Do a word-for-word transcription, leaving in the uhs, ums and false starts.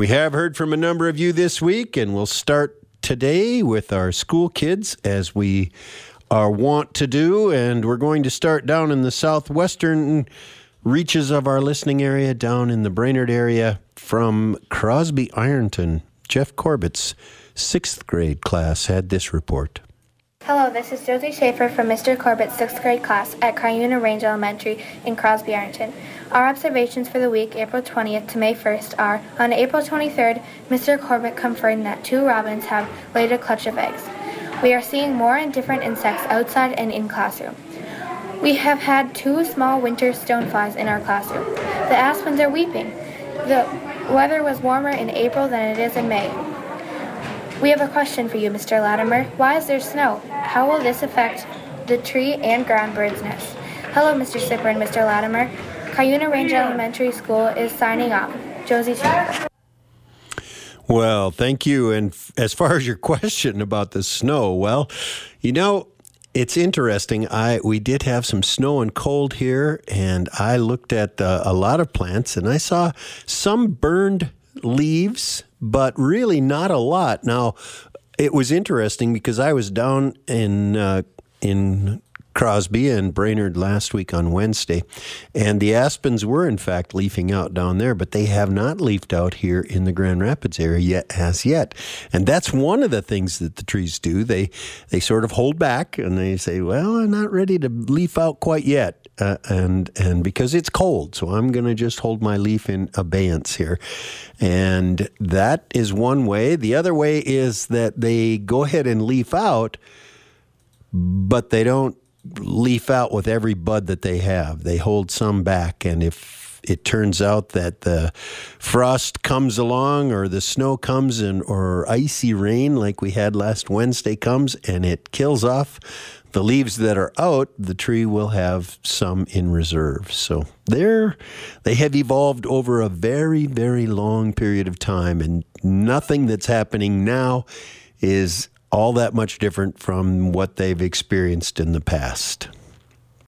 We have heard from a number of you this week, and we'll start today with our school kids, as we are wont to do. And we're going to start down in the southwestern reaches of our listening area, down in the Brainerd area, from Crosby Ironton. Jeff Corbett's sixth grade class had this report. Hello, this is Josie Schaefer from Mister Corbett's sixth grade class at Cuyuna Range Elementary in Crosby Ironton. Our observations for the week, April twentieth to May first, are: on April twenty-third, Mister Corbett confirmed that two robins have laid a clutch of eggs. We are seeing more and different insects outside and in classroom. We have had two small winter stoneflies in our classroom. The aspens are weeping. The weather was warmer in April than it is in May. We have a question for you, Mister Latimer. Why is there snow? How will this affect the tree and ground bird's nest? Hello, Mister Sipper and Mister Latimer. Cuyuna Range Elementary School is signing off. Josie Schaefer. Well, thank you. And f- as far as your question about the snow, well, you know, it's interesting. I we did have some snow and cold here, and I looked at uh, a lot of plants, and I saw some burned leaves, but really not a lot. Now, it was interesting because I was down in uh, in Crosby and Brainerd last week on Wednesday, and the aspens were in fact leafing out down there, but they have not leafed out here in the Grand Rapids area yet, as yet. And that's one of the things that the trees do. They they sort of hold back and they say, well, I'm not ready to leaf out quite yet. Uh, and and because it's cold, so I'm going to just hold my leaf in abeyance here. And that is one way. The other way is that they go ahead and leaf out, but they don't leaf out with every bud that they have. They hold some back, and if it turns out that the frost comes along or the snow comes and or icy rain like we had last Wednesday comes and it kills off the leaves that are out, the tree will have some in reserve. So they're, they have evolved over a very, very long period of time, and nothing that's happening now is all that much different from what they've experienced in the past.